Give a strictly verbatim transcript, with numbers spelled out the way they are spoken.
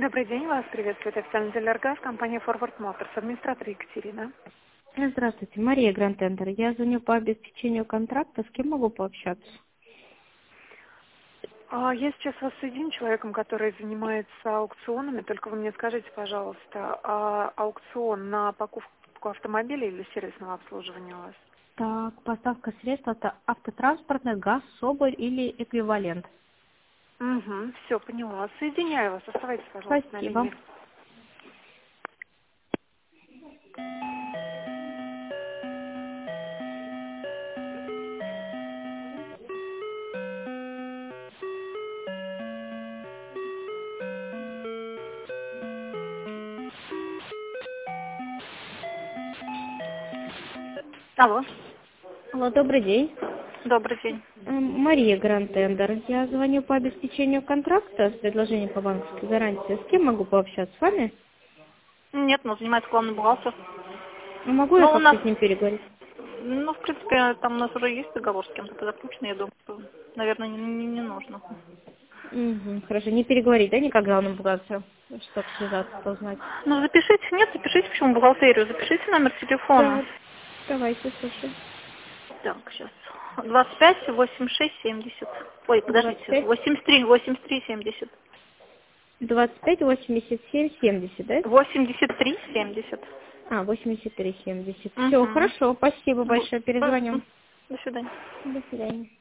Добрый день, вас приветствует официальный дилер ГАЗ, компания Forward Motors, администратор Екатерина. Здравствуйте, Мария Гранд-Тендер. Я звоню по обеспечению контракта. С кем могу пообщаться? А, Я сейчас вас соединю с человеком, который занимается аукционами, только вы мне скажите, пожалуйста, а аукцион на покупку автомобиля или сервисного обслуживания у вас? Так, поставка средств это автотранспортный, газ, соболь или эквивалент. Угу, все, поняла. Соединяю вас, оставайтесь, пожалуйста, на Спасибо. линии. Алло, Алло, добрый день. добрый день. М, Мария Гранд-Тендер. Я звоню по обеспечению контракта с предложением по банковской гарантии. С кем могу пообщаться? С вами? Нет, ну, занимается главный бухгалтер. Ну, могу я Ну, у нас, как-то с ним переговорить? ну, в принципе, там у нас уже есть договор с кем-то заключенный, я думаю, что, наверное, не, не, не нужно. Угу, хорошо. Не переговорить, да, никак главному бухгалтеру? Чтобы связаться, узнать. Ну, запишите, нет, запишите, почему бухгалтерию, запишите номер телефона. Да, давайте, слушай. Так, сейчас. двадцать пять восемьдесят шесть семьдесят. Ой, двадцать подождите, пять. восемьдесят три, восемьдесят три семьдесят. двадцать пять восемьдесят семь семьдесят, да? восемьдесят три семьдесят. А, восемьдесят три семьдесят. Все, Угу. хорошо, спасибо большое, перезвоню. До свидания. До свидания.